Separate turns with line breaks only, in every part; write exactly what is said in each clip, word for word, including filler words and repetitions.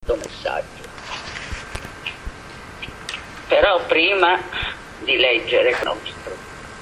messaggio. Però prima di leggere il nostro,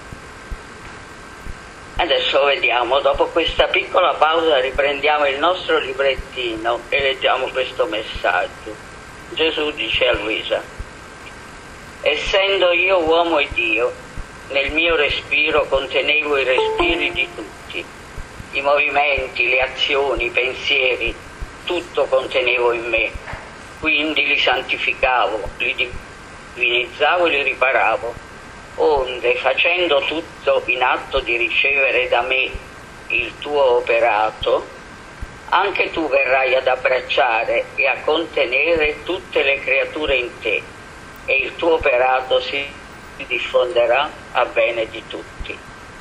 adesso vediamo, dopo questa piccola pausa riprendiamo il nostro librettino e leggiamo questo messaggio. Gesù dice a Luisa: essendo io uomo e Dio, nel mio respiro contenevo i respiri di tutti, i movimenti, le azioni, i pensieri, tutto contenevo in me, quindi li santificavo, li divinizzavo e li riparavo, onde facendo tutto in atto di ricevere da me il tuo operato, anche tu verrai ad abbracciare e a contenere tutte le creature in te, e il tuo operato si diffonderà a bene di tutti.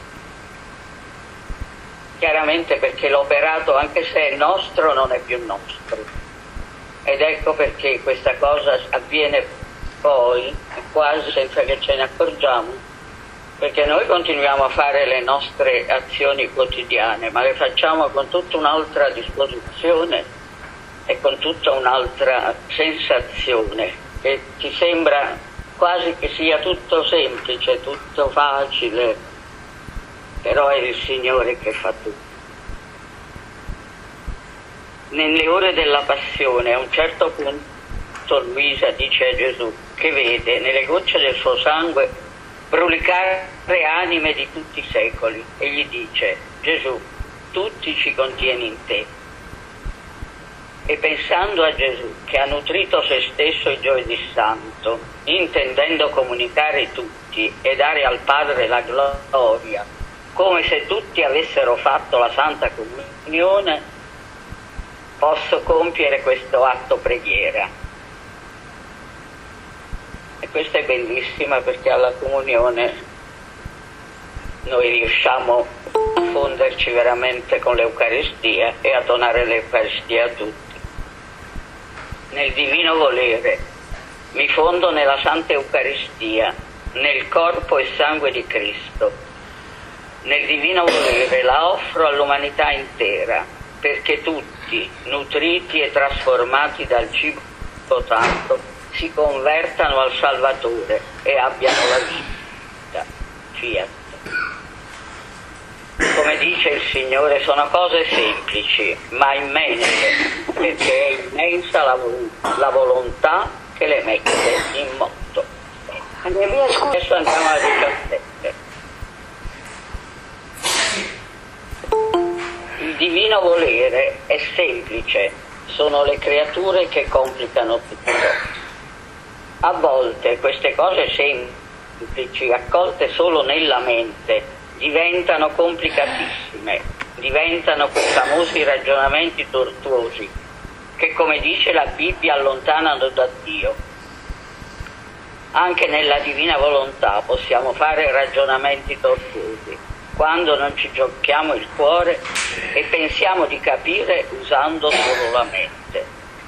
Chiaramente perché l'operato, anche se è nostro, non è più nostro. Ed ecco perché questa cosa avviene poi, quasi senza che ce ne accorgiamo, perché noi continuiamo a fare le nostre azioni quotidiane, ma le facciamo con tutta un'altra disposizione e con tutta un'altra sensazione, che ti sembra quasi che sia tutto semplice, tutto facile, però è il Signore che fa tutto. Nelle ore della passione, a un certo punto, Luisa dice a Gesù che vede nelle gocce del suo sangue brulicare anime di tutti i secoli, e gli dice: Gesù, tutti ci contieni in te. E pensando a Gesù che ha nutrito se stesso il giovedì santo, intendendo comunicare tutti e dare al Padre la gloria, come se tutti avessero fatto la Santa Comunione, posso compiere questo atto preghiera. E questa è bellissima, perché alla comunione noi riusciamo a fonderci veramente con l'Eucaristia e a donare l'Eucaristia a tutti. Nel divino volere mi fondo nella Santa Eucaristia, nel corpo e sangue di Cristo. Nel divino volere la offro all'umanità intera, perché tutti, nutriti e trasformati dal cibo santo, si convertano al Salvatore e abbiano la vita. Fiat. Come dice il Signore, sono cose semplici, ma immense, perché è immensa la, vol- la volontà che le mette in moto. Adesso andiamo alla diciassette. Il divino volere è semplice, sono le creature che complicano tutto. A volte queste cose semplici, accolte solo nella mente, diventano complicatissime, diventano quei famosi ragionamenti tortuosi che, come dice la Bibbia, allontanano da Dio. Anche nella divina volontà possiamo fare ragionamenti tortuosi, quando non ci giochiamo il cuore e pensiamo di capire usando solo la mente.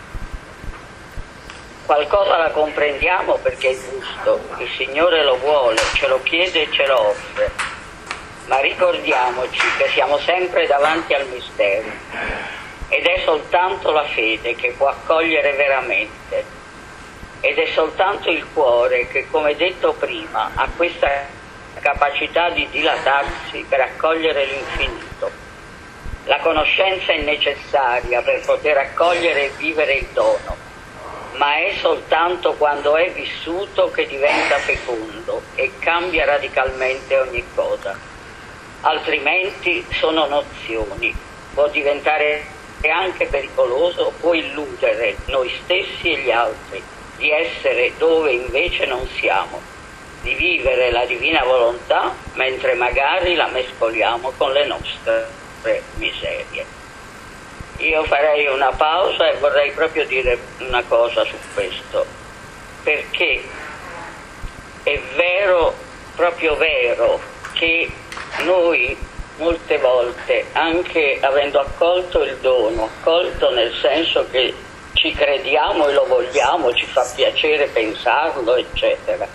Qualcosa la comprendiamo perché è giusto, il Signore lo vuole, ce lo chiede e ce lo offre, ma ricordiamoci che siamo sempre davanti al mistero ed è soltanto la fede che può accogliere veramente, ed è soltanto il cuore che, come detto prima, ha questa capacità di dilatarsi per accogliere l'infinito. La conoscenza è necessaria per poter accogliere e vivere il dono, ma è soltanto quando è vissuto che diventa fecondo e cambia radicalmente ogni cosa. Altrimenti sono nozioni, può diventare anche pericoloso, può illudere noi stessi e gli altri di essere dove invece non siamo, di vivere la divina volontà mentre magari la mescoliamo con le nostre miserie. Io farei una pausa e vorrei proprio dire una cosa su questo, perché è vero, proprio vero, che noi molte volte, anche avendo accolto il dono, accolto nel senso che ci crediamo e lo vogliamo, ci fa piacere pensarlo, eccetera,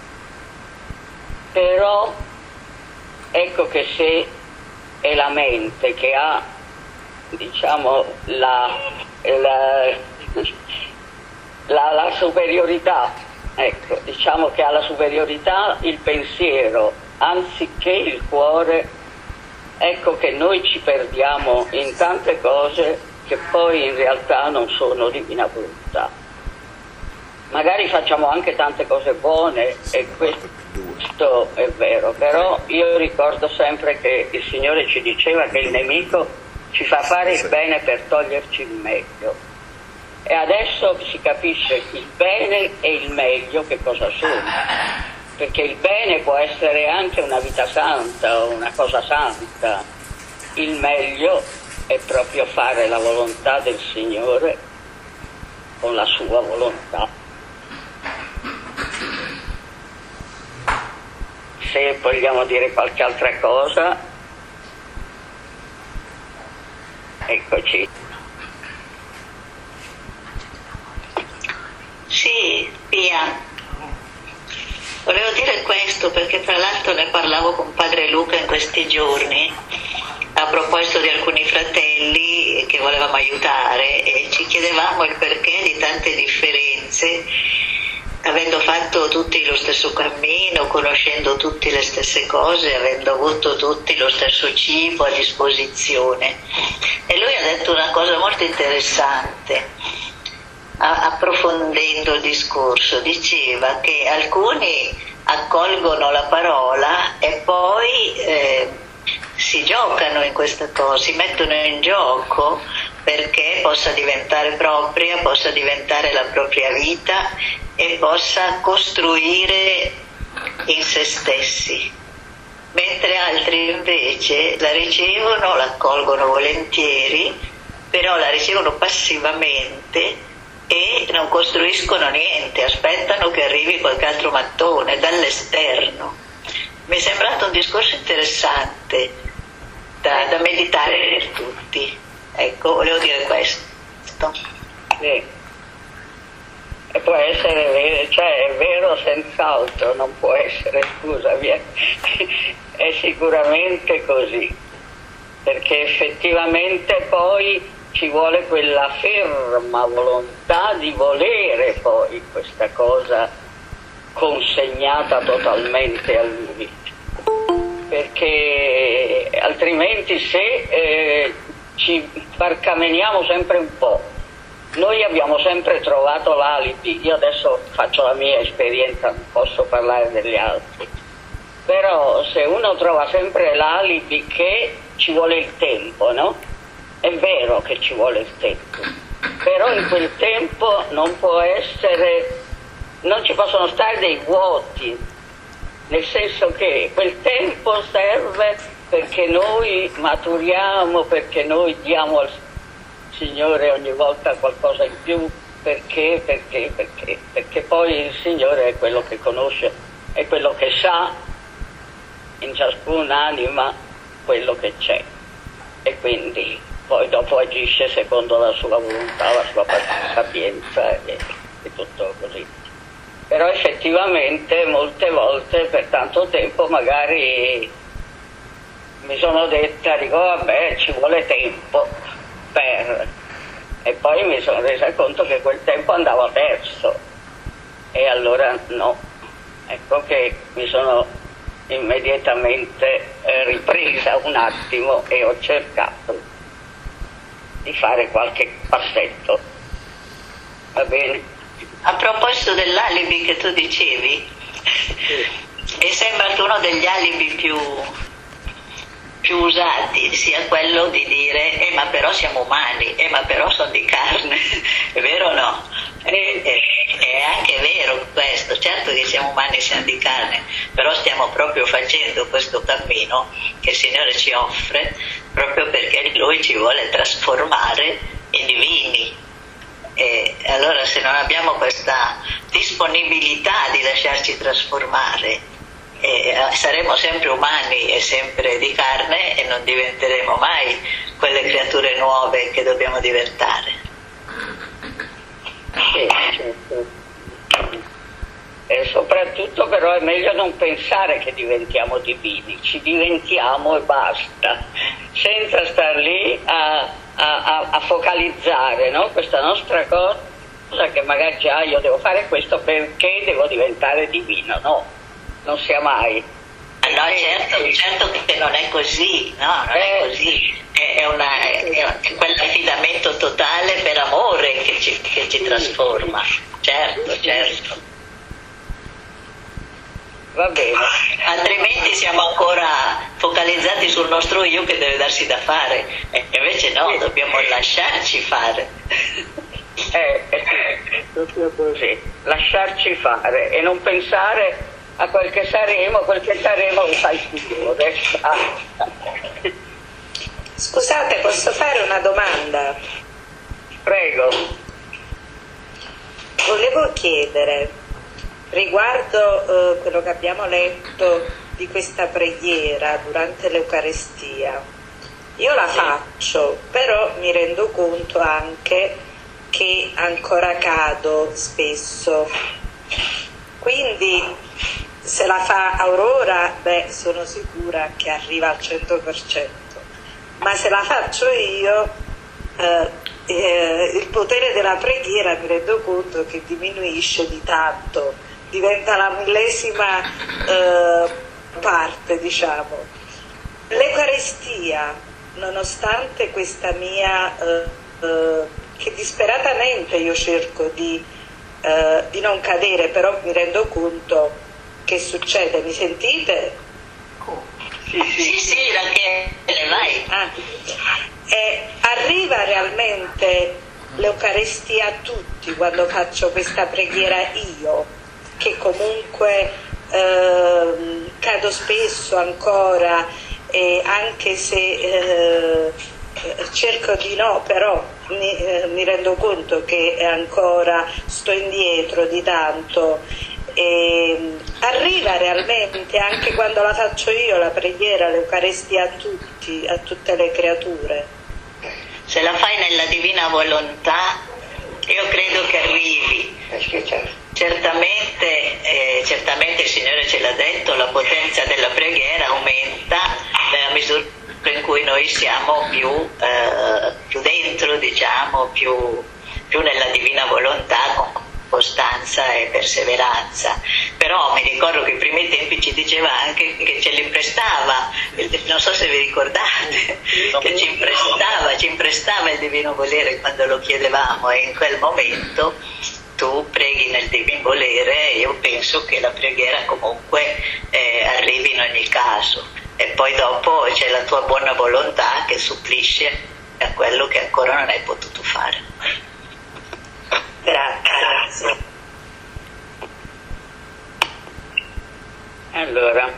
però ecco che se è la mente che ha, diciamo, la, la la, la superiorità, ecco, diciamo che ha la superiorità il pensiero anziché il cuore, ecco che noi ci perdiamo in tante cose che poi in realtà non sono divina volontà. Magari facciamo anche tante cose buone e questo è vero, però io ricordo sempre che il Signore ci diceva che il nemico ci fa fare il bene per toglierci il meglio, e adesso si capisce il bene e il meglio che cosa sono, perché il bene può essere anche una vita santa o una cosa santa, il meglio è proprio fare la volontà del Signore con la sua volontà. Se vogliamo dire qualche altra cosa, eccoci.
Sì, Pia, volevo dire questo perché tra l'altro ne parlavo con padre Luca in questi giorni a proposito di alcuni fratelli che volevamo aiutare e ci chiedevamo il perché di tante differenze, avendo fatto tutti lo stesso cammino, conoscendo tutti le stesse cose, avendo avuto tutti lo stesso cibo a disposizione. E lui ha detto una cosa molto interessante, approfondendo il discorso. Diceva che alcuni accolgono la parola e poi eh, si giocano in questa cosa, si mettono in gioco perché possa diventare propria, possa diventare la propria vita e possa costruire in se stessi, mentre altri invece la ricevono, la accolgono volentieri, però la ricevono passivamente e non costruiscono niente, aspettano che arrivi qualche altro mattone dall'esterno. Mi è sembrato un discorso interessante da, da meditare per tutti. Ecco, volevo dire questo.
Sì. E può essere vero, cioè è vero senz'altro, non può essere, scusami, è sicuramente così, perché effettivamente poi ci vuole quella ferma volontà di volere poi questa cosa consegnata totalmente a Lui, perché altrimenti se eh, ci barcameniamo sempre un po', noi abbiamo sempre trovato l'alibi. Io adesso faccio la mia esperienza, non posso parlare degli altri, però se uno trova sempre l'alibi che ci vuole il tempo, no? È vero che ci vuole il tempo, però in quel tempo non può essere, non ci possono stare dei vuoti, nel senso che quel tempo serve perché noi maturiamo, perché noi diamo al Signore ogni volta qualcosa in più, perché, perché, perché, perché poi il Signore è quello che conosce, è quello che sa in ciascun'anima quello che c'è, e quindi poi dopo agisce secondo la sua volontà, la sua sapienza e, e tutto così. Però effettivamente molte volte per tanto tempo magari mi sono detta, dico vabbè, ci vuole tempo per, e poi mi sono resa conto che quel tempo andava perso, e allora no, ecco che mi sono immediatamente ripresa un attimo e ho cercato di fare qualche passetto. Va bene?
A proposito dell'alibi che tu dicevi, mi sembra che uno degli alibi più più usati sia quello di dire eh ma però siamo umani, eh ma però sono di carne, è vero o no? È, è, è anche vero questo, certo che siamo umani e siamo di carne, però stiamo proprio facendo questo cammino che il Signore ci offre proprio perché Lui ci vuole trasformare in divini, e allora se non abbiamo questa disponibilità di lasciarci trasformare, E saremo sempre umani e sempre di carne e non diventeremo mai quelle creature nuove che dobbiamo diventare.
Sì, certo. E soprattutto però è meglio non pensare che diventiamo divini, ci diventiamo e basta, senza star lì a, a, a, a focalizzare, no? Questa nostra cosa che magari già io devo fare questo perché devo diventare divino, no, non sia mai.
No, certo, certo che non è così, no, non
eh,
è così, è, è, una, è, è quell'affidamento totale per amore che ci, che ci trasforma, certo, certo.
Va bene.
Altrimenti siamo ancora focalizzati sul nostro io che deve darsi da fare, e invece no, dobbiamo lasciarci fare.
Eh, eh, proprio così, lasciarci fare e non pensare a quel che saremo, quel che saremo lo fa il Signore. Ah.
Scusate, posso fare una domanda?
Prego.
Volevo chiedere riguardo eh, quello che abbiamo letto di questa preghiera durante l'Eucaristia. Io la faccio, però mi rendo conto anche che ancora cado spesso. Quindi se la fa Aurora, beh, sono sicura che arriva al cento per cento. Ma se la faccio io, eh, eh, il potere della preghiera mi rendo conto che diminuisce di tanto, diventa la millesima eh, parte, diciamo. L'Eucaristia, nonostante questa mia, eh, eh, che disperatamente io cerco di, eh, di non cadere, però mi rendo conto che succede, mi sentite?
Sì, sì, sì, sì, Rachele, vai.
Ah, eh, arriva realmente l'Eucaristia a tutti quando faccio questa preghiera io, che comunque eh, cado spesso ancora, e anche se eh, cerco di no, però mi, eh, mi rendo conto che ancora sto indietro di tanto. E arriva realmente anche quando la faccio io la preghiera, l'Eucaristia a tutti, a tutte le creature?
Se la fai nella divina volontà, io credo che arrivi. Certamente, eh, certamente il Signore ce l'ha detto, la potenza della preghiera aumenta nella misura in cui noi siamo più, eh, più dentro, diciamo, più, più nella divina volontà, con costanza e perseveranza. Però mi ricordo che ai primi tempi ci diceva anche che ce li prestava, non so se vi ricordate, che ci imprestava, ci imprestava il divino volere quando lo chiedevamo, e in quel momento tu preghi nel divino volere, e io penso che la preghiera comunque eh, arrivi in ogni caso, e poi dopo c'è la tua buona volontà che supplisce a quello che ancora non hai potuto fare.
Grazie.
Allora,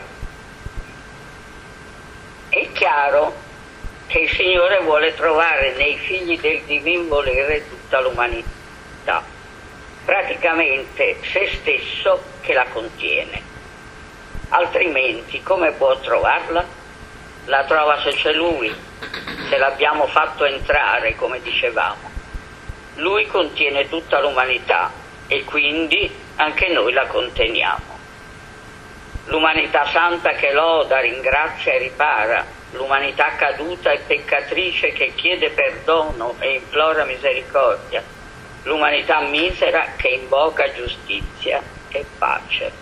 è chiaro che il Signore vuole trovare nei figli del divin volere tutta l'umanità, praticamente se stesso che la contiene. Altrimenti come può trovarla? La trova se c'è Lui, se l'abbiamo fatto entrare, come dicevamo. Lui contiene tutta l'umanità e quindi anche noi la conteniamo. L'umanità santa che loda, ringrazia e ripara, l'umanità caduta e peccatrice che chiede perdono e implora misericordia, l'umanità misera che invoca giustizia e pace.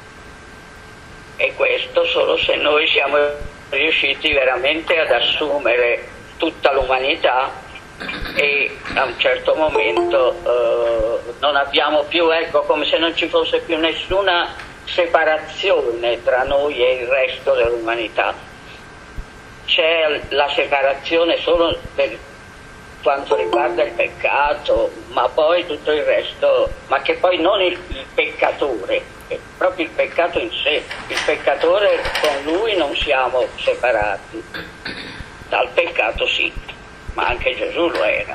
E questo solo se noi siamo riusciti veramente ad assumere tutta l'umanità, e a un certo momento eh, non abbiamo più, ecco, come se non ci fosse più nessuna separazione tra noi e il resto dell'umanità. C'è la separazione solo per quanto riguarda il peccato, ma poi tutto il resto, ma che poi non il, il peccatore, è proprio il peccato in sé. Il peccatore, con lui non siamo separati, dal peccato sì, ma anche Gesù lo era.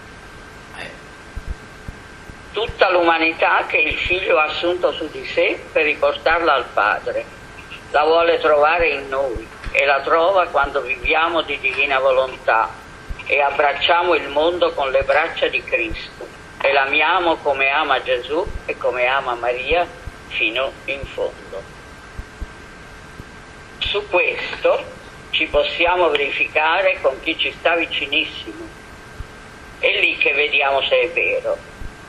Tutta l'umanità che il Figlio ha assunto su di sé per riportarla al Padre, la vuole trovare in noi, e la trova quando viviamo di divina volontà e abbracciamo il mondo con le braccia di Cristo e l'amiamo come ama Gesù e come ama Maria fino in fondo. Su questo ci possiamo verificare con chi ci sta vicinissimo. È lì che vediamo se è vero.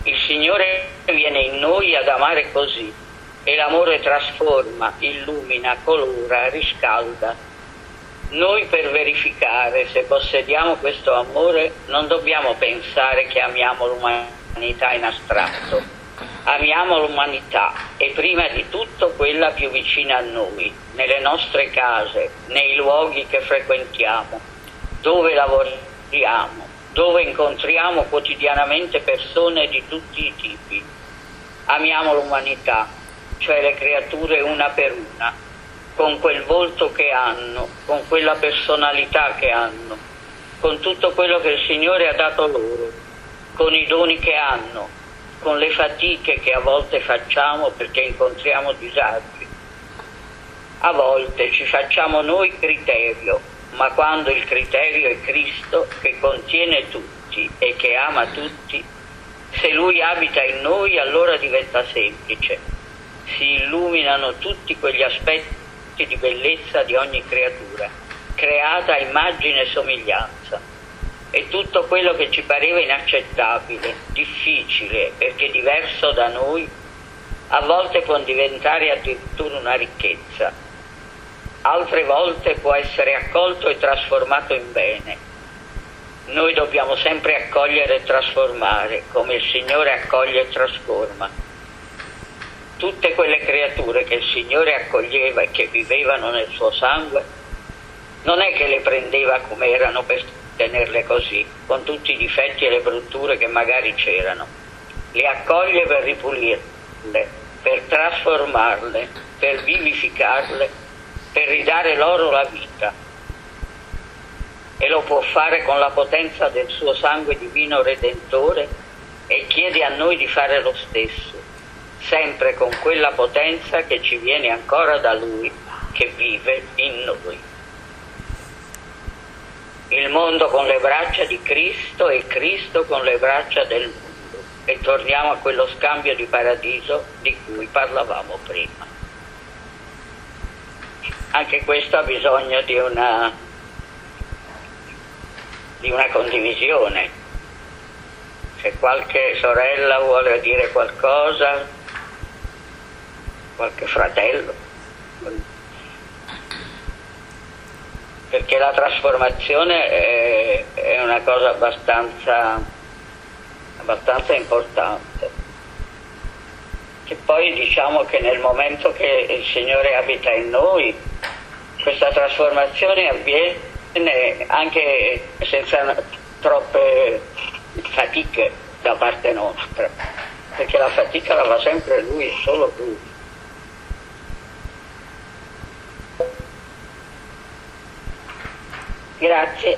Il Signore viene in noi ad amare così, e l'amore trasforma, illumina, colora, riscalda. Noi, per verificare se possediamo questo amore, non dobbiamo pensare che amiamo l'umanità in astratto. Amiamo l'umanità, e prima di tutto quella più vicina a noi, nelle nostre case, nei luoghi che frequentiamo, dove lavoriamo, dove incontriamo quotidianamente persone di tutti i tipi. Amiamo l'umanità, cioè le creature una per una, con quel volto che hanno, con quella personalità che hanno, con tutto quello che il Signore ha dato loro, con i doni che hanno, con le fatiche che a volte facciamo perché incontriamo disagi. A volte ci facciamo noi criterio, ma quando il criterio è Cristo, che contiene tutti e che ama tutti, se Lui abita in noi, allora diventa semplice. Si illuminano tutti quegli aspetti di bellezza di ogni creatura, creata a immagine e somiglianza. E tutto quello che ci pareva inaccettabile, difficile, perché diverso da noi, a volte può diventare addirittura una ricchezza. Altre volte può essere accolto e trasformato in bene. Noi dobbiamo sempre accogliere e trasformare, come il Signore accoglie e trasforma. Tutte quelle creature che il Signore accoglieva e che vivevano nel suo sangue, non è che le prendeva come erano per tenerle così, con tutti i difetti e le brutture che magari c'erano. Le accoglie per ripulirle, per trasformarle, per vivificarle, per ridare loro la vita. E lo può fare con la potenza del suo sangue divino redentore, e chiede a noi di fare lo stesso, sempre con quella potenza che ci viene ancora da Lui, che vive in noi. Il mondo con le braccia di Cristo e Cristo con le braccia del mondo. E torniamo a quello scambio di paradiso di cui parlavamo prima. Anche questo ha bisogno di una, di una condivisione. Se qualche sorella vuole dire qualcosa, qualche fratello, perché la trasformazione è, è una cosa abbastanza, abbastanza importante. Che poi diciamo che nel momento che il Signore abita in noi, questa trasformazione avviene anche senza troppe fatiche da parte nostra, perché la fatica la fa sempre Lui e solo Lui. Grazie.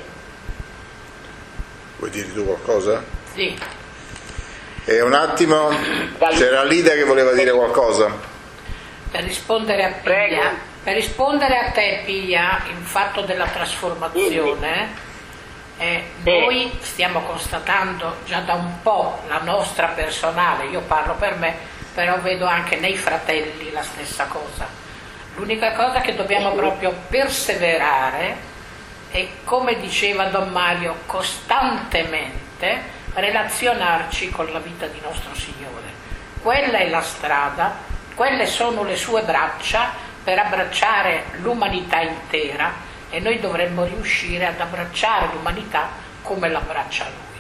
Vuoi dire tu qualcosa?
Sì.
E un attimo, c'era Lida che voleva dire qualcosa.
Per rispondere a Piglia,
Prego.
per rispondere a te Piglia, il fatto della trasformazione, eh, noi stiamo constatando già da un po' la nostra personale, io parlo per me, però vedo anche nei fratelli la stessa cosa. L'unica cosa che dobbiamo proprio perseverare e, come diceva Don Mario, costantemente relazionarci con la vita di nostro Signore. Quella è la strada, quelle sono le sue braccia per abbracciare l'umanità intera, e noi dovremmo riuscire ad abbracciare l'umanità come l'abbraccia Lui.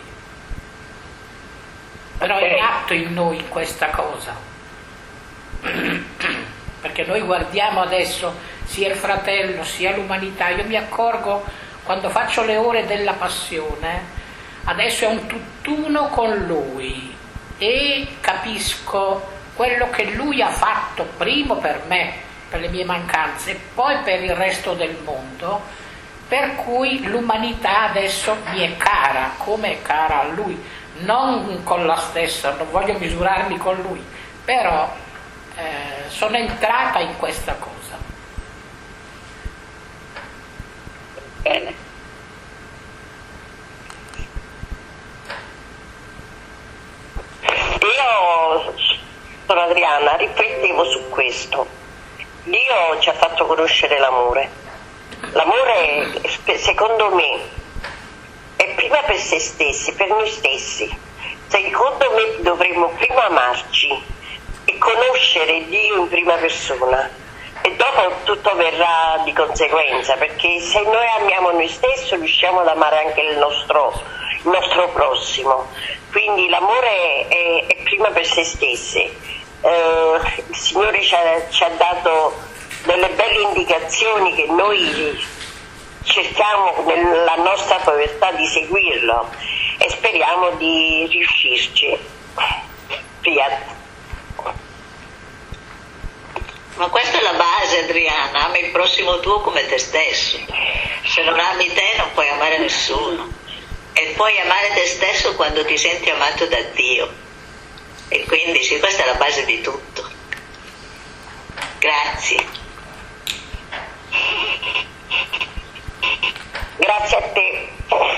Però è nato in noi questa cosa, perché noi guardiamo adesso sia il fratello sia l'umanità. Io mi accorgo quando faccio le ore della passione, adesso è un tutt'uno con Lui, e capisco quello che Lui ha fatto primo per me, per le mie mancanze, e poi per il resto del mondo, per cui l'umanità adesso mi è cara, come è cara a Lui, non con la stessa, non voglio misurarmi con Lui, però eh, sono entrata in questa cosa.
Bene.
Io, sono Adriana, riflettevo su questo. Dio ci ha fatto conoscere l'amore. L'amore, secondo me, è prima per se stessi, per noi stessi, secondo me dovremmo prima amarci e conoscere Dio in prima persona e dopo tutto verrà di conseguenza, perché se noi amiamo noi stessi riusciamo ad amare anche il nostro, il nostro prossimo. Quindi l'amore è, è prima per se stessi. Eh, il Signore ci ha, ci ha dato delle belle indicazioni che noi cerchiamo nella nostra povertà di seguirlo e speriamo di riuscirci. Fiat.
Ma questa è la base, Adriana, ami il prossimo tuo come te stesso. Se non ami te non puoi amare nessuno. E puoi amare te stesso quando ti senti amato da Dio. E quindi sì, questa è la base di tutto. Grazie.
Grazie a te.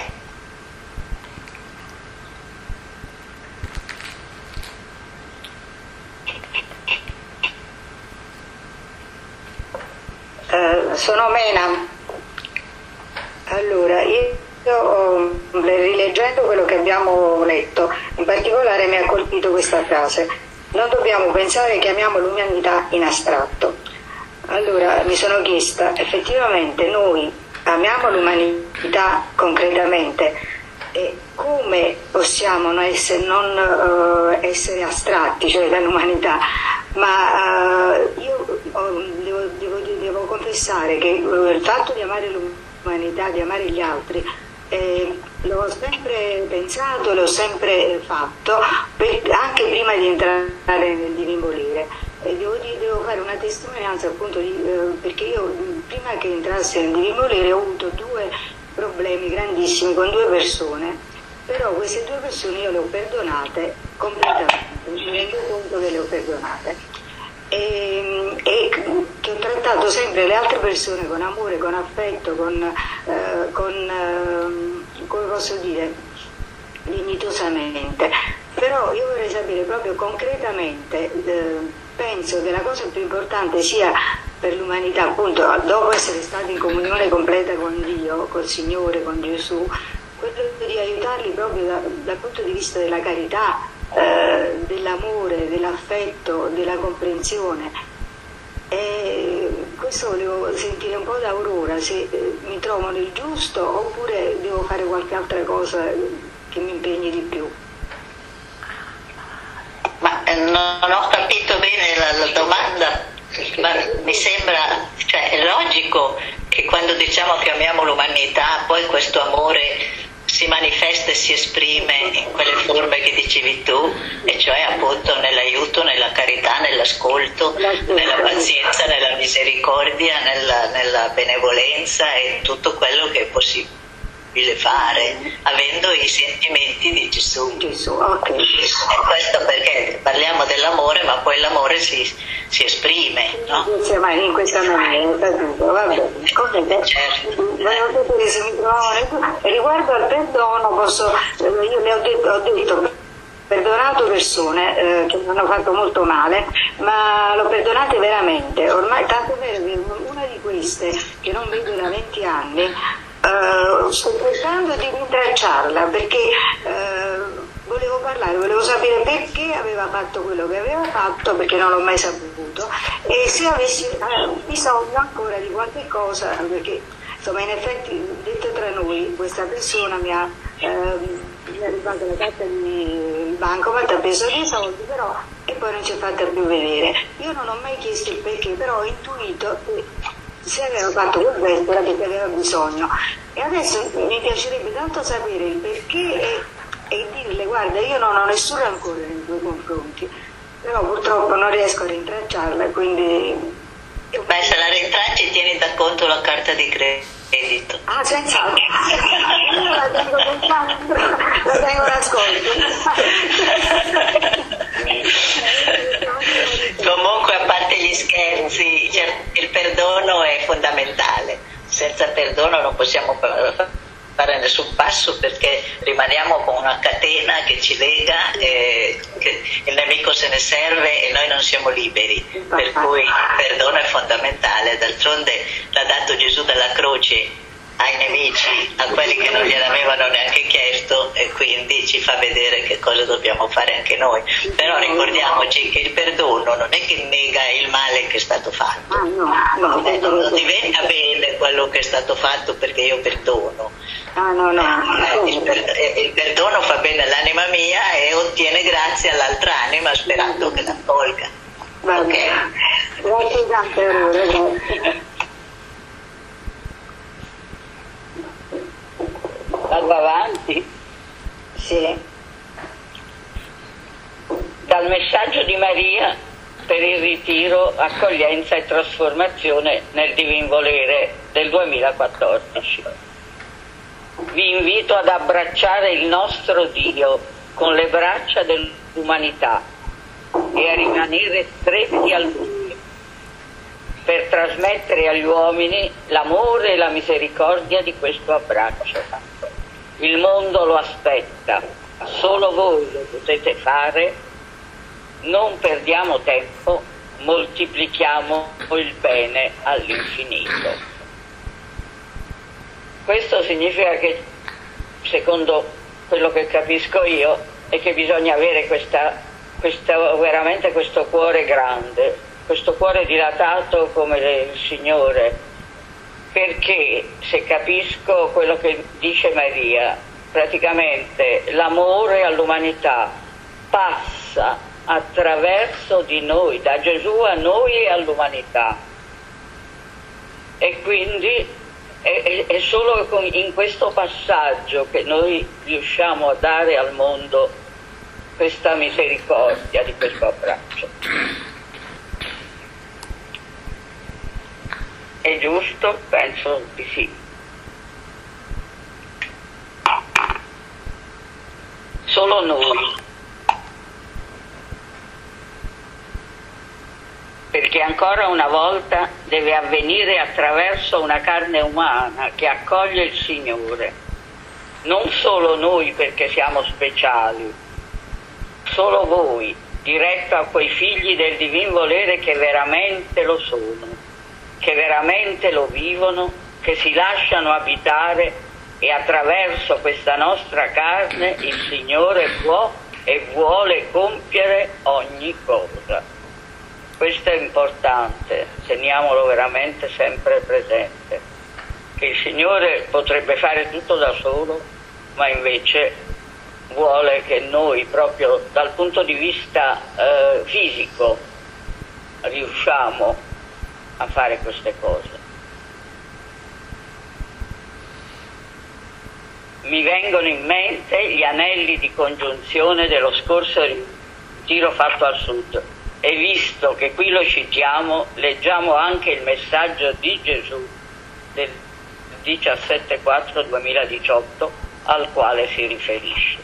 Uh, sono Mena. Allora, io oh, rileggendo quello che abbiamo letto, in particolare mi ha colpito questa frase: non dobbiamo pensare che amiamo l'umanità in astratto. Allora mi sono chiesta, effettivamente noi amiamo l'umanità concretamente, e come possiamo non essere, non, uh, essere astratti, cioè dall'umanità? Ma uh, io oh, devo, devo, devo confessare che uh, il fatto di amare l'umanità, di amare gli altri, eh, l'ho sempre pensato, l'ho sempre fatto, per, anche prima di entrare nel Divin Volere. E devo, devo fare una testimonianza appunto di, eh, perché io prima che entrasse nel Divin Volere ho avuto due problemi grandissimi con due persone, però queste due persone io le ho perdonate completamente, mi rendo conto che le ho perdonate e, e che ho trattato sempre le altre persone con amore, con affetto, con, eh, con eh, come posso dire, dignitosamente. Però io vorrei sapere proprio concretamente, eh, penso che la cosa più importante sia per l'umanità, appunto, dopo essere stati in comunione completa con Dio, col Signore, con Gesù, quello di aiutarli proprio da, dal punto di vista della carità, eh, dell'amore, dell'affetto, della comprensione. E questo volevo sentire un po' da Aurora, se eh, mi trovo nel giusto oppure devo fare qualche altra cosa che mi impegni di più.
Ma eh, non ho capito bene la, la domanda, ma mi sembra, cioè è logico che quando diciamo che amiamo l'umanità poi questo amore si manifesta e si esprime in quelle forme che dicevi tu, e cioè appunto nell'aiuto, nella carità, nell'ascolto, nella pazienza, nella misericordia, nella, nella benevolenza e tutto quello che è possibile fare avendo i sentimenti di Gesù.
Gesù, ok.
E questo perché parliamo dell'amore, ma poi l'amore si, si esprime, no?
In questa maniera, va bene. Comunque,
certo.
Se mi trovavo, riguardo al perdono, posso, io le ho detto, ho detto perdonato persone eh, che mi hanno fatto molto male, ma l'ho perdonate veramente. Ormai, tanto è vero che una di queste, che non vedo da venti anni, Uh, sto cercando di rintracciarla perché uh, volevo parlare, volevo sapere perché aveva fatto quello che aveva fatto, perché non l'ho mai saputo, e se avessi uh, bisogno ancora di qualche cosa, perché insomma in effetti, detto tra noi, questa persona mi ha, uh, mi ha rubato la carta di banco, mi ha preso dei soldi però e poi non ci ha fatta più vedere. Io non ho mai chiesto il perché, però ho intuito che se aveva fatto quel gesto era perché aveva bisogno, e adesso mi piacerebbe tanto sapere il perché e, e dirle: guarda, io non ho nessun rancore nei tuoi confronti, però purtroppo non riesco a rintracciarla, quindi
beh, se la rintracci tieni da conto la carta di credito.
Ah, senz'altro. Io la tengo senz'altro, la tengo nascosta.
Comunque, a parte gli scherzi, cioè, il perdono è fondamentale. Senza perdono non possiamo fare nessun passo, perché rimaniamo con una catena che ci lega, e che il nemico se ne serve e noi non siamo liberi. Per cui il perdono è fondamentale. D'altronde l'ha dato Gesù dalla croce ai nemici, a quelli che non gliel'avevano neanche chiesto, e quindi ci fa vedere che cosa dobbiamo fare anche noi. Però ricordiamoci che il perdono non è che nega il male che è stato fatto, eh, non diventa bene quello che è stato fatto perché io perdono.
Ah, no, no.
Eh, il, per, eh, il perdono fa bene all'anima mia e ottiene grazia all'altra anima sperando che la accolga.
Va bene. Grazie tante, Aurora, grazie.
Vado avanti?
Sì.
Dal messaggio di Maria per il ritiro, accoglienza e trasformazione nel Divin Volere del duemilaquattordici. Vi invito ad abbracciare il nostro Dio con le braccia dell'umanità e a rimanere stretti a Lui per trasmettere agli uomini l'amore e la misericordia di questo abbraccio. Il mondo lo aspetta, solo voi lo potete fare. Non perdiamo tempo, moltiplichiamo il bene all'infinito. Questo significa che, secondo quello che capisco io, è che bisogna avere questa, questa, veramente questo cuore grande, questo cuore dilatato come il Signore, perché se capisco quello che dice Maria, praticamente l'amore all'umanità passa attraverso di noi, da Gesù a noi e all'umanità, e quindi è, è solo in questo passaggio che noi riusciamo a dare al mondo questa misericordia di questo abbraccio. È giusto? Penso di sì. Solo noi. Perché ancora una volta deve avvenire attraverso una carne umana che accoglie il Signore. Non solo noi perché siamo speciali, solo voi, diretto a quei figli del Divin Volere che veramente lo sono, che veramente lo vivono, che si lasciano abitare, e attraverso questa nostra carne il Signore può e vuole compiere ogni cosa. Questo è importante, teniamolo veramente sempre presente, che il Signore potrebbe fare tutto da solo, ma invece vuole che noi, proprio dal punto di vista eh, fisico, riusciamo a fare queste cose. Mi vengono in mente gli anelli di congiunzione dello scorso ritiro fatto al sud. E visto che qui lo citiamo, leggiamo anche il messaggio di Gesù del diciassette quattro duemiladiciotto al quale si riferisce.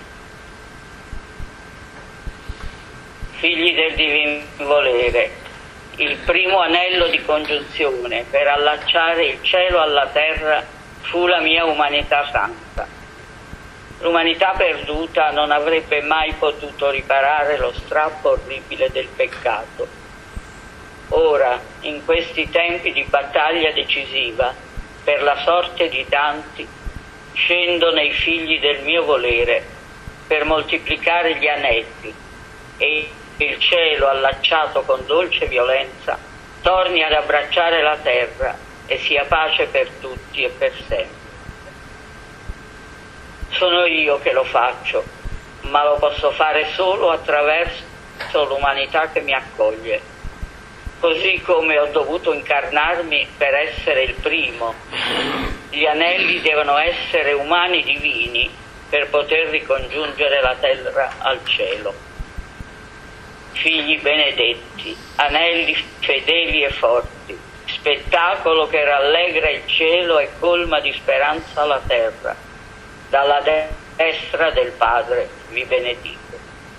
Figli del Divin Volere, il primo anello di congiunzione per allacciare il cielo alla terra fu la mia umanità santa. L'umanità perduta non avrebbe mai potuto riparare lo strappo orribile del peccato. Ora, in questi tempi di battaglia decisiva per la sorte di tanti, scendo nei figli del mio volere per moltiplicare gli anelli, e il cielo, allacciato con dolce violenza, torni ad abbracciare la terra e sia pace per tutti e per sempre. Sono io che lo faccio, ma lo posso fare solo attraverso l'umanità che mi accoglie. Così come ho dovuto incarnarmi per essere il primo, gli anelli devono essere umani divini per poter ricongiungere la terra al cielo. Figli benedetti, anelli fedeli e forti, spettacolo che rallegra il cielo e colma di speranza la terra. Dalla destra del Padre vi benedico.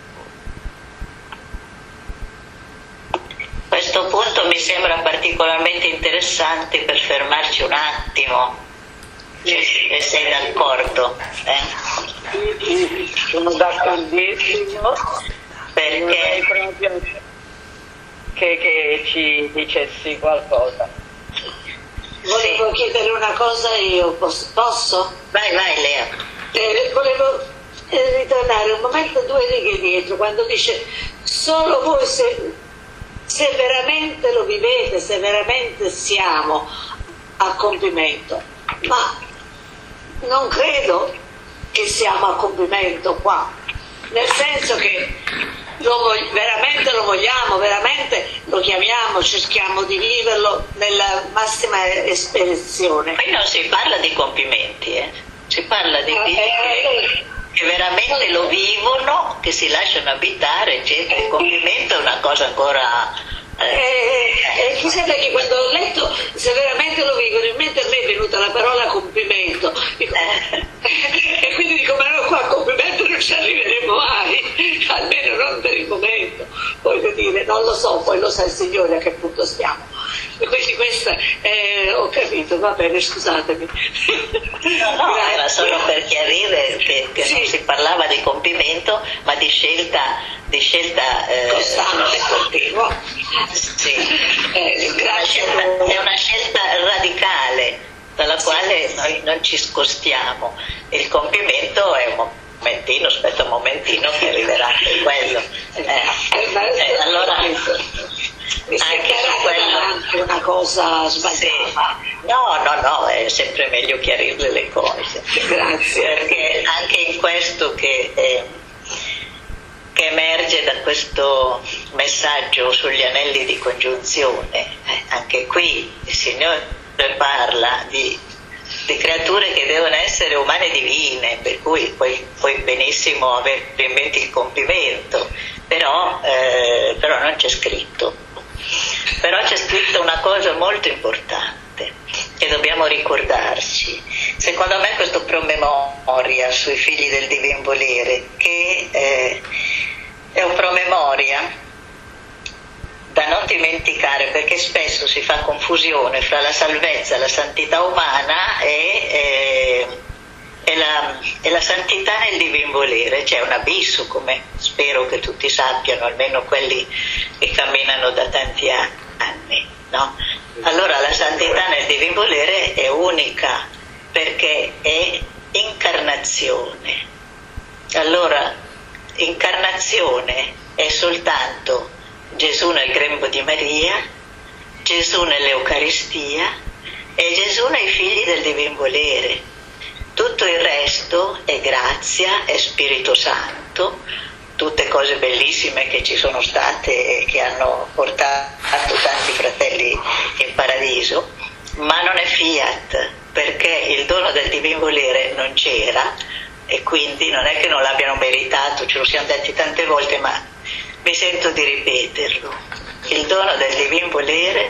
Questo punto mi sembra particolarmente interessante per fermarci un attimo, cioè, se sei d'accordo. Eh?
Sì, sono d'accordissimo, perché proprio che, che ci dicessi qualcosa.
volevo
sì.
chiedere una cosa io, posso? posso?
Vai, vai Lea.
Eh, volevo eh, ritornare un momento, due righe dietro, quando dice solo voi se, se veramente lo vivete, se veramente siamo a compimento, ma non credo che siamo a compimento qua, nel senso che lo vog- veramente lo vogliamo, veramente lo chiamiamo, cerchiamo di viverlo nella massima espressione.
Qui non si parla di compimenti, eh? Si parla di vite che, che veramente lo vivono, che si lasciano abitare, eccetera. Il compimento è una cosa ancora...
Eh, eh, eh, chissà perché quando ho letto se veramente lo vivono, in mente a me è venuta la parola compimento, dico,
Eh.
e quindi dico ma no, qua a compimento non ci arriveremo mai, almeno non per il momento, voglio dire, non lo so, poi lo sa il Signore a che punto stiamo. E quindi questa eh, ho capito, va bene, scusatemi.
No, no, era solo per chiarire che, che
Sì.
non si parlava di compimento, ma di scelta, di scelta eh,
Costante, continua.
Sì.
Eh,
Una
grazie.
scelta- è una scelta radicale dalla quale noi non ci scostiamo. Il compimento è un momentino, aspetta un momentino che arriverà anche quello. Eh, eh, allora
mi
anche
sembra
su quello
anche una cosa sbagliata.
sì. No, no, no, è sempre meglio chiarirle le cose.
Grazie.
Perché anche in questo che, eh, che emerge da questo messaggio sugli anelli di congiunzione, eh, anche qui il Signore parla di, di creature che devono essere umane divine, per cui puoi, puoi benissimo avere in mente il compimento, però, eh, però non c'è scritto. Però c'è scritto una cosa molto importante che dobbiamo ricordarci. Secondo me questo promemoria sui figli del divin volere, che eh, è un promemoria da non dimenticare, perché spesso si fa confusione fra la salvezza, la santità umana e, e, e, la, e la santità nel divin volere. C'è un abisso, come spero che tutti sappiano, almeno quelli che camminano da tanti anni, no? Allora la santità nel divin volere è unica perché è incarnazione. Allora incarnazione è soltanto Gesù nel grembo di Maria, Gesù nell'Eucaristia e Gesù nei figli del divin volere. Tutto il resto è grazia, è Spirito Santo, tutte cose bellissime che ci sono state e che hanno portato tanti fratelli in paradiso, ma non è fiat, perché il dono del divin volere non c'era e quindi non è che non l'abbiano meritato, ce lo siamo detti tante volte, ma mi sento di ripeterlo. Il dono del divin volere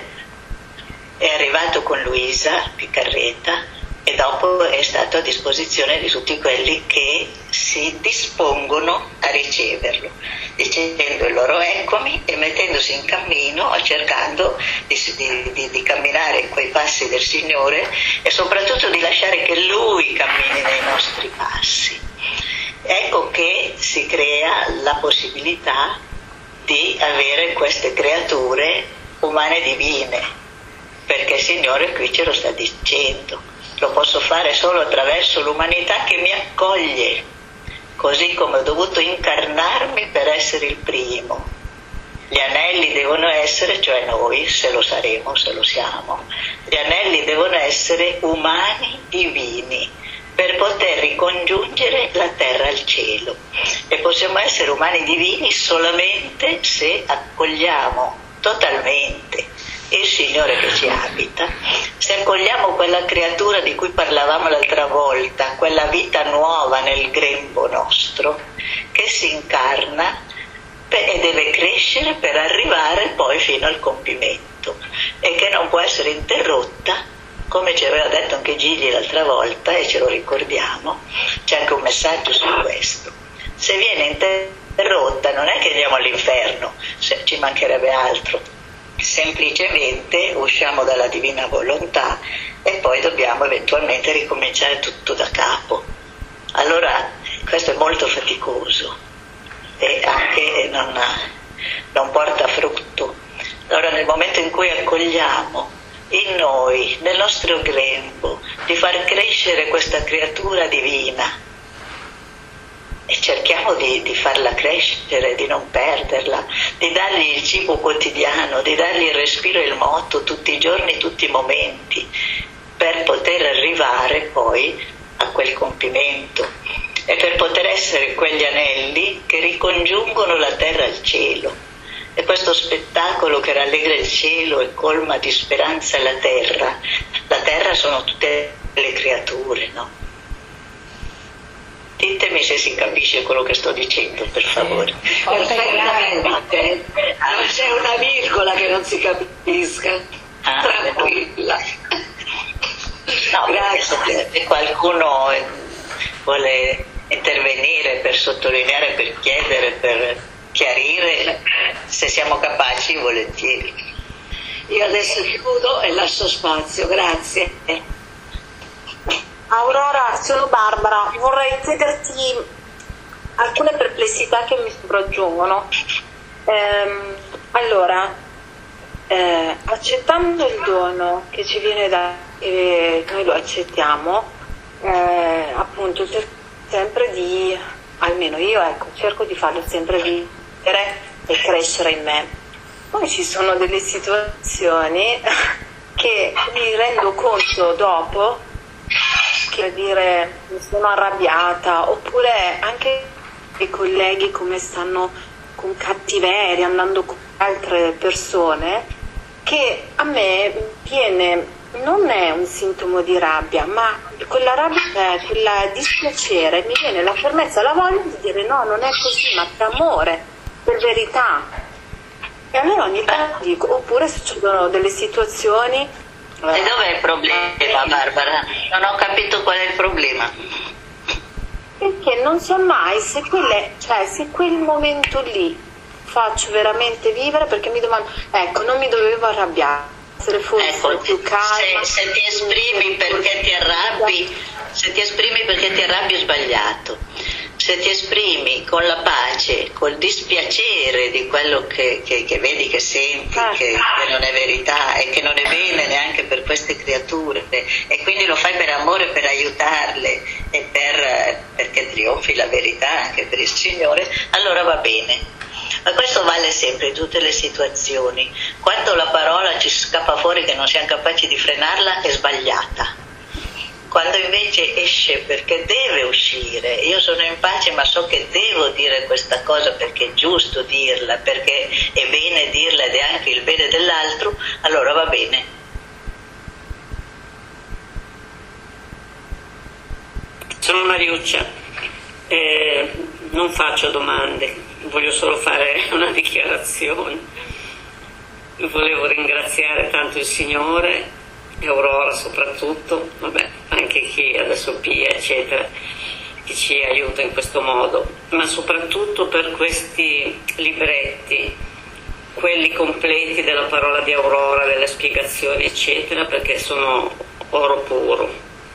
è arrivato con Luisa Piccarreta e dopo è stato a disposizione di tutti quelli che si dispongono a riceverlo, dicendo loro eccomi e mettendosi in cammino, cercando di, di, di camminare in quei passi del Signore e soprattutto di lasciare che Lui cammini nei nostri passi. Ecco che si crea la possibilità di avere queste creature umane divine, perché il Signore qui ce lo sta dicendo. Lo posso fare solo attraverso l'umanità che mi accoglie, così come ho dovuto incarnarmi per essere il primo. Gli anelli devono essere, cioè noi, se lo saremo, se lo siamo, gli anelli devono essere umani divini, per poter ricongiungere la terra al cielo. E possiamo essere umani divini solamente se accogliamo totalmente il Signore che ci abita, se accogliamo quella creatura di cui parlavamo l'altra volta, quella vita nuova nel grembo nostro, che si incarna e deve crescere per arrivare poi fino al compimento e che non può essere interrotta, come ci aveva detto anche Gigli l'altra volta e ce lo ricordiamo. C'è anche un messaggio su questo. Se viene interrotta non è che andiamo all'inferno, se ci mancherebbe altro, semplicemente usciamo dalla divina volontà e poi dobbiamo eventualmente ricominciare tutto da capo. Allora questo è molto faticoso e anche non, non porta frutto. Allora nel momento in cui accogliamo in noi, nel nostro grembo, di far crescere questa creatura divina e cerchiamo di, di farla crescere, di non perderla, di dargli il cibo quotidiano, di dargli il respiro e il moto tutti i giorni, tutti i momenti, per poter arrivare poi a quel compimento e per poter essere quegli anelli che ricongiungono la terra al cielo. E questo spettacolo che rallegra il cielo e colma di speranza la terra. La terra sono tutte le creature, no? Ditemi se si capisce quello che sto dicendo, per favore.
Perfettamente. Non c'è una virgola che non si capisca.
Ah,
tranquilla.
No, grazie. Se qualcuno vuole intervenire per sottolineare, per chiedere, per chiarire, se siamo capaci, volentieri.
Io adesso chiudo e lascio spazio, grazie.
Aurora, sono Barbara, vorrei chiederti alcune perplessità che mi sopraggiungono. Ehm, allora, eh, accettando il dono che ci viene da e noi lo accettiamo, eh, appunto cerco sempre di, almeno io ecco, cerco di farlo sempre vivere e crescere in me. Poi ci sono delle situazioni che mi rendo conto dopo, che dire mi sono arrabbiata, oppure anche i colleghi come stanno con cattiveria, andando con altre persone, che a me viene, non è un sintomo di rabbia, ma quella rabbia, quella dispiacere, mi viene la fermezza, la voglia di dire no, non è così, ma per amore, per verità. E allora ogni tanto dico, oppure succedono delle situazioni.
E dov'è il problema, Barbara? Non ho capito qual è il problema.
Perché non so mai se quelle, cioè se quel momento lì faccio veramente vivere, perché mi domando, ecco, non mi dovevo arrabbiare.
Ecco, più calma, se, se ti esprimi perché ti arrabbi, se ti esprimi perché ti arrabbi è sbagliato. Se ti esprimi con la pace, col dispiacere di quello che, che, che vedi, che senti, che, che non è verità e che non è bene neanche per queste creature, e quindi lo fai per amore, per aiutarle e per, perché trionfi la verità anche per il Signore, allora va bene. Ma questo vale sempre in tutte le situazioni. Quando la parola ci scappa fuori che non siamo capaci di frenarla, è sbagliata. Quando invece esce perché deve uscire, io sono in pace ma so che devo dire questa cosa perché è giusto dirla, perché è bene dirla ed è anche il bene dell'altro, allora va bene.
Sono Mariuccia, eh, non faccio domande, voglio solo fare una dichiarazione. Volevo ringraziare tanto il Signore, Aurora soprattutto, vabbè, anche chi adesso Pia eccetera, che ci aiuta in questo modo, ma soprattutto per questi libretti, quelli completi della parola di Aurora, delle spiegazioni eccetera, perché sono oro puro.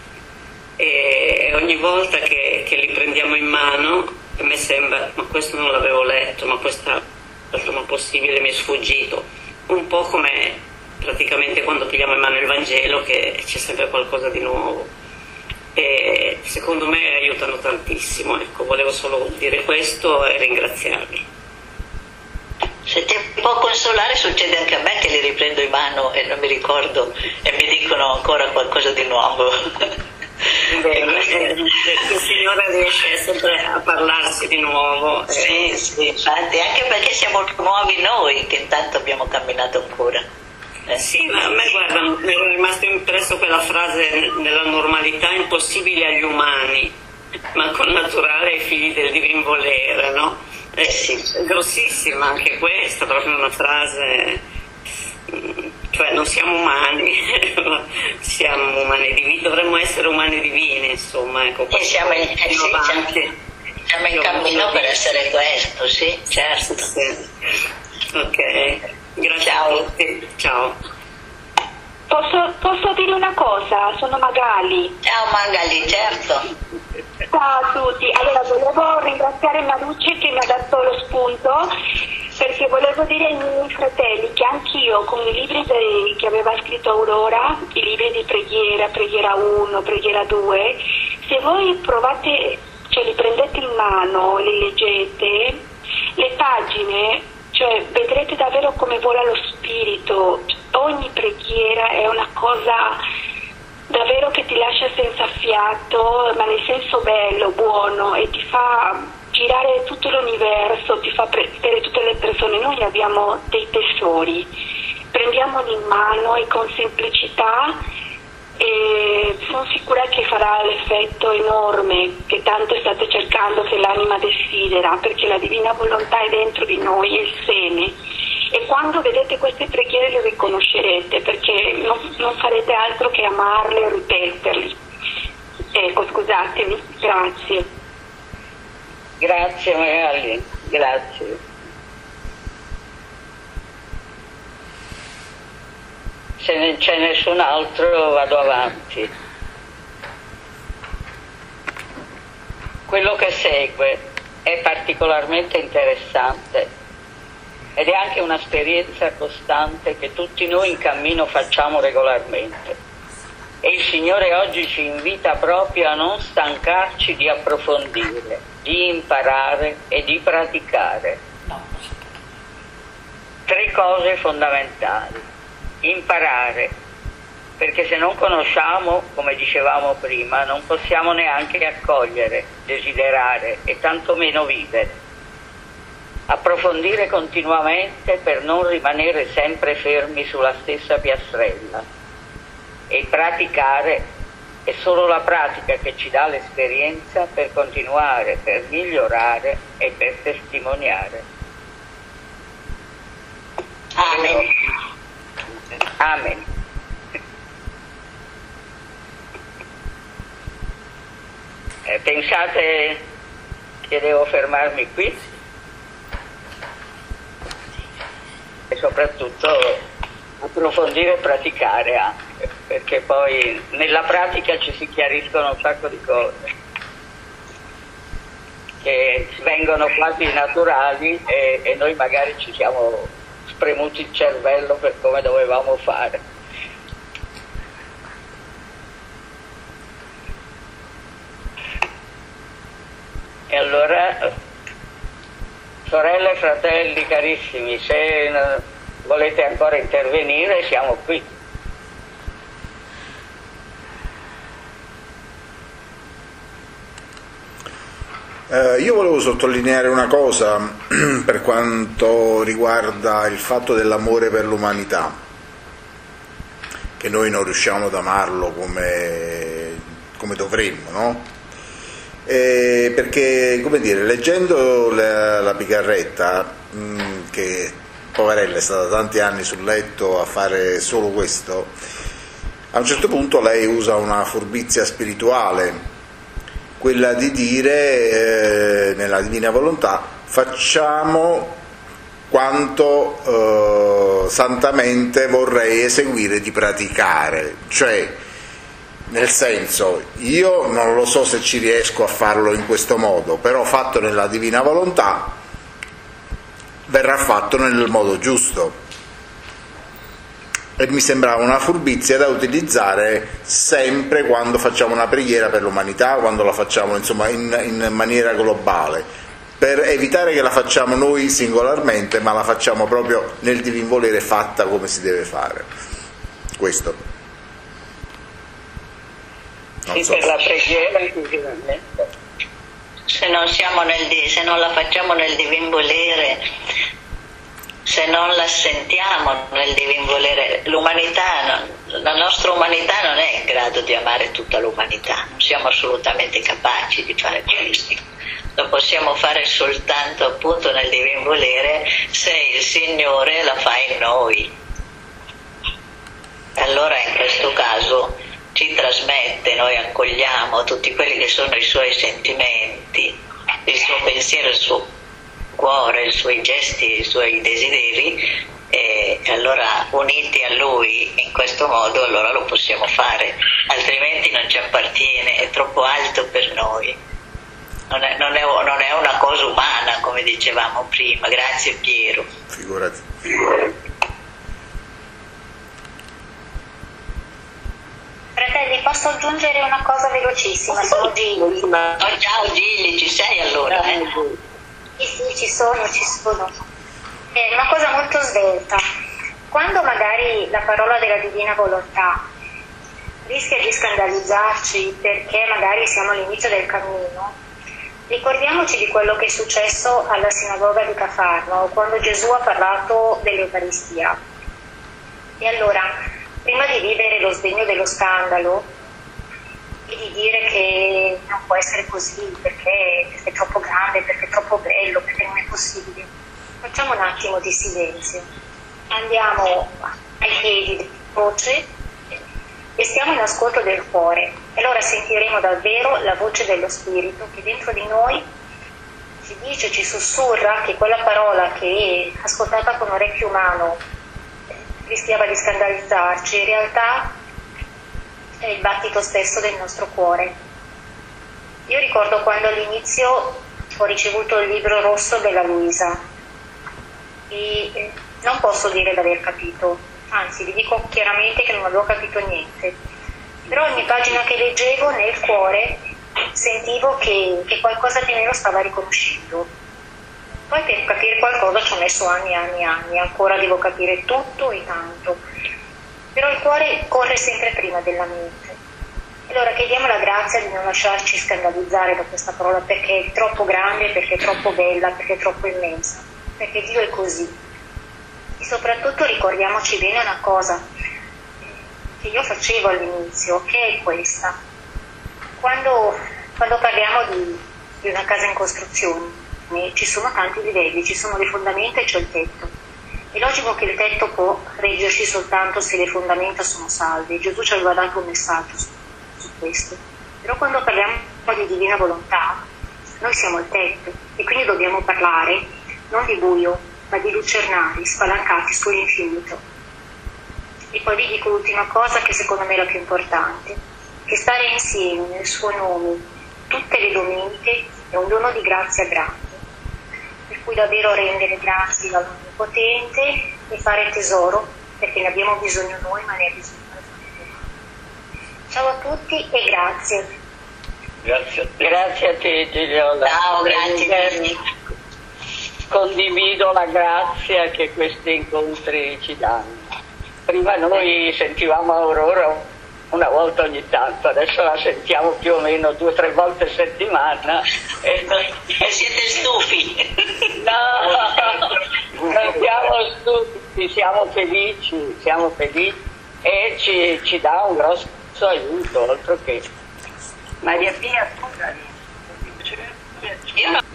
E ogni volta che, che li prendiamo in mano a me sembra, ma questo non l'avevo letto, ma questa, ma possibile, mi è sfuggito, un po' come praticamente quando pigliamo in mano il Vangelo, che c'è sempre qualcosa di nuovo, e secondo me aiutano tantissimo. Ecco, volevo solo dire questo e ringraziarvi.
Se ti può consolare, succede anche a me che li riprendo in mano e non mi ricordo e mi dicono ancora qualcosa di nuovo.
Bene, eh, il Signore riesce sempre a parlarsi di nuovo.
Sì, sì, infatti, anche perché siamo nuovi noi che intanto abbiamo camminato ancora.
Eh. Sì, ma a me guarda, mi è rimasto impresso quella frase della normalità impossibile agli umani, ma con naturale ai figli del divin volere, no? È
sì.
grossissima anche questa, proprio una frase, cioè non siamo umani, siamo umani divini, dovremmo essere umani divini, insomma, ecco.
E siamo in, eh, sì, siamo, siamo in cammino per essere questo, sì, certo.
Sì. Ok. Grazie
Ciao.
a tutti. Ciao.
Posso, posso dire una cosa? Sono Magali.
Ciao Magali, certo.
Ciao a tutti. Allora, volevo ringraziare Marucci che mi ha dato lo spunto perché volevo dire ai miei fratelli che anch'io con i libri dei, che aveva scritto Aurora, i libri di preghiera, preghiera uno, preghiera due, se voi provate, cioè li prendete in mano, li leggete, le pagine, cioè vedrete davvero come vola lo spirito. Ogni preghiera è una cosa davvero che ti lascia senza fiato, ma nel senso bello, buono, e ti fa girare tutto l'universo, ti fa vedere tutte le persone. Noi abbiamo dei tesori, prendiamoli in mano e con semplicità, e sono sicura che farà l'effetto enorme che tanto state cercando, che l'anima desidera, perché la divina volontà è dentro di noi, è il seme. E quando vedete queste preghiere le riconoscerete, perché non, non farete altro che amarle e ripeterli. Ecco, scusatemi, grazie.
Grazie Magali, grazie. Se non c'è nessun altro vado avanti. Quello che segue è particolarmente interessante ed è anche un'esperienza costante che tutti noi in cammino facciamo regolarmente. E il Signore oggi ci invita proprio a non stancarci di approfondire, di imparare e di praticare. Tre cose fondamentali. Imparare, perché se non conosciamo, come dicevamo prima, non possiamo neanche accogliere, desiderare e tantomeno vivere. Approfondire continuamente per non rimanere sempre fermi sulla stessa piastrella. E praticare, è solo la pratica che ci dà l'esperienza per continuare, per migliorare e per testimoniare.
Amen.
Amen. Eh, pensate che devo fermarmi qui? E soprattutto approfondire e praticare anche, perché poi nella pratica ci si chiariscono un sacco di cose che vengono quasi naturali e, e noi magari ci siamo spremuti il cervello per come dovevamo fare. E allora, sorelle e fratelli carissimi, se volete ancora intervenire siamo qui.
Eh, io volevo sottolineare una cosa per quanto riguarda il fatto dell'amore per l'umanità, che noi non riusciamo ad amarlo come, come dovremmo, no? Eh, perché, come dire, leggendo la, la Picarretta, mh, che poverella è stata tanti anni sul letto a fare solo questo, a un certo punto lei usa una furbizia spirituale, quella di dire eh, nella Divina Volontà facciamo quanto eh, santamente vorrei eseguire di praticare, cioè nel senso, io non lo so se ci riesco a farlo in questo modo, però fatto nella Divina Volontà verrà fatto nel modo giusto. E mi sembrava una furbizia da utilizzare sempre quando facciamo una preghiera per l'umanità, quando la facciamo insomma in, in maniera globale, per evitare che la facciamo noi singolarmente, ma la facciamo proprio nel divin volere, fatta come si deve fare. Questo. Non
sì,
so.
Per la preghiera
se non siamo nel se non la facciamo nel divin volere, se non la sentiamo nel divin volere, l'umanità, la nostra umanità non è in grado di amare tutta l'umanità, non siamo assolutamente capaci di fare questo. Lo possiamo fare soltanto appunto nel divin volere se il Signore la fa in noi. Allora in questo caso ci trasmette, noi accogliamo tutti quelli che sono i suoi sentimenti, il suo pensiero, il suo cuore, i suoi gesti, i suoi desideri, e allora uniti a lui in questo modo allora lo possiamo fare, altrimenti non ci appartiene, è troppo alto per noi. non è, non, è, non è una cosa umana, come dicevamo prima. Grazie Piero.
Figurati.
Fratelli, posso aggiungere una cosa velocissima? Sono Gilli.
Oh, ciao Gilli, ci sei allora? Eh?
Sì, sì, ci sono, ci sono. È una cosa molto svelta. Quando magari la parola della divina volontà rischia di scandalizzarci perché magari siamo all'inizio del cammino, ricordiamoci di quello che è successo alla sinagoga di Cafarno, quando Gesù ha parlato dell'Eucaristia. E allora, prima di vivere lo sdegno dello scandalo e di dire che non può essere così perché, perché è troppo grande, perché è troppo bello, perché non è possibile, facciamo un attimo di silenzio, andiamo ai piedi della croce e stiamo in ascolto del cuore, e allora sentiremo davvero la voce dello Spirito che dentro di noi ci dice, ci sussurra che quella parola che ascoltata con orecchio umano rischiava di scandalizzarci, in realtà è il battito stesso del nostro cuore. Io ricordo quando all'inizio ho ricevuto il libro rosso della Luisa e non posso dire di aver capito, anzi vi dico chiaramente che non avevo capito niente, però ogni pagina che leggevo nel cuore sentivo che, che qualcosa di me lo stava riconoscendo. Poi per capire qualcosa ci ho messo anni e anni e anni, ancora devo capire tutto e tanto, però il cuore corre sempre prima della mente. Allora chiediamo la grazia di non lasciarci scandalizzare da questa parola perché è troppo grande, perché è troppo bella, perché è troppo immensa, perché Dio è così. E soprattutto ricordiamoci bene una cosa che io facevo all'inizio, che è questa. Quando, quando parliamo di, di una casa in costruzione, ci sono tanti livelli, ci sono le fondamenta e c'è il tetto. È logico che il tetto può reggerci soltanto se le fondamenta sono salve. Gesù ci aveva dato un messaggio su, su questo. Però quando parliamo di divina volontà, noi siamo il tetto e quindi dobbiamo parlare non di buio, ma di lucernari spalancati sull'infinito. E poi vi dico l'ultima cosa che secondo me è la più importante, che stare insieme nel suo nome tutte le domeniche è un dono di grazia grande, per cui davvero rendere grazie all'Onnipotente e fare tesoro, perché ne abbiamo bisogno noi, ma ne ha bisogno la famiglia. Ciao a tutti e grazie.
Grazie a te, grazie a te Gigliola.
Ciao, grazie.
Condivido la grazia che questi incontri ci danno. Prima noi sentivamo Aurora una volta ogni tanto, adesso la sentiamo più o meno due o tre volte a settimana.
E, e siete stufi?
No, non siamo stufi, siamo felici, siamo felici e ci, ci dà un grosso aiuto, altro che. Maria Pia, scusa.
Io no.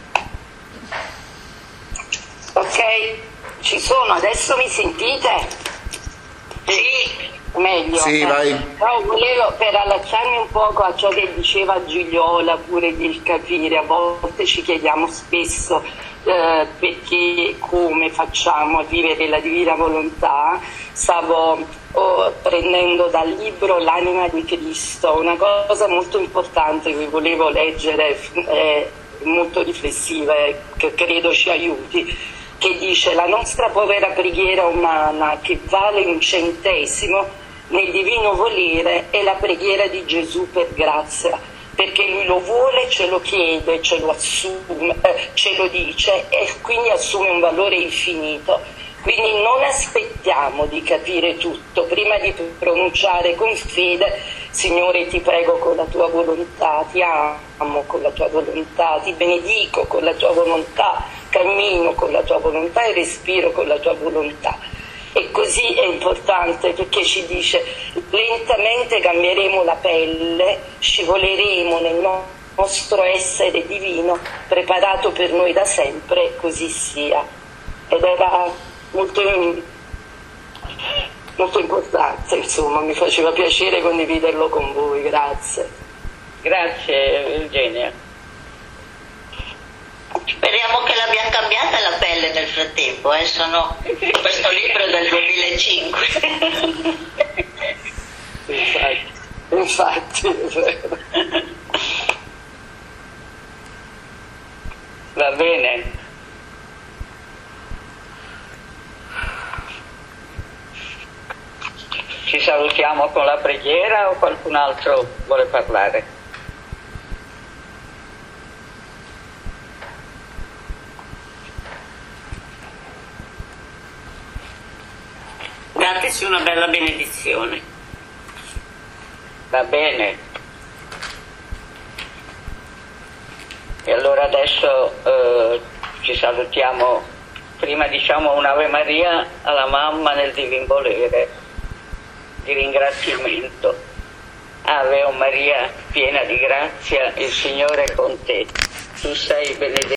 Ok, ci sono, adesso mi sentite?
Sì.
Meglio.
Sì,
eh.
vai.
No, volevo, per allacciarmi un poco a ciò che diceva Gigliola, pure di capire, a volte ci chiediamo spesso eh, perché, come facciamo a vivere la divina volontà. Stavo oh, prendendo dal libro L'anima di Cristo, una cosa molto importante che volevo leggere, eh, molto riflessiva e che credo ci aiuti, che dice: la nostra povera preghiera umana, che vale un centesimo, nel divino volere è la preghiera di Gesù per grazia, perché lui lo vuole, ce lo chiede, ce lo assume, eh, ce lo dice e quindi assume un valore infinito. Quindi non aspettiamo di capire tutto prima di pronunciare con fede: Signore, ti prego con la tua volontà, ti amo con la tua volontà, ti benedico con la tua volontà, cammino con la tua volontà e respiro con la tua volontà. E così è importante, perché ci dice: lentamente cambieremo la pelle, scivoleremo nel nostro essere divino preparato per noi da sempre, così sia. Ed era molto, molto importante, insomma, mi faceva piacere condividerlo con voi. Grazie.
Grazie Eugenia.
Speriamo che l'abbiamo cambiata la pelle nel frattempo, eh? Sono questo libro è del duemilacinque.
Infatti, infatti.
salutiamo con la preghiera o qualcun altro vuole parlare?
Dateci una bella benedizione.
Va bene. E allora adesso eh, ci salutiamo, prima diciamo un'Ave Maria alla mamma nel divin volere, di ringraziamento. Ave o Maria, piena di grazia, il Signore è con te. Tu sei benedetta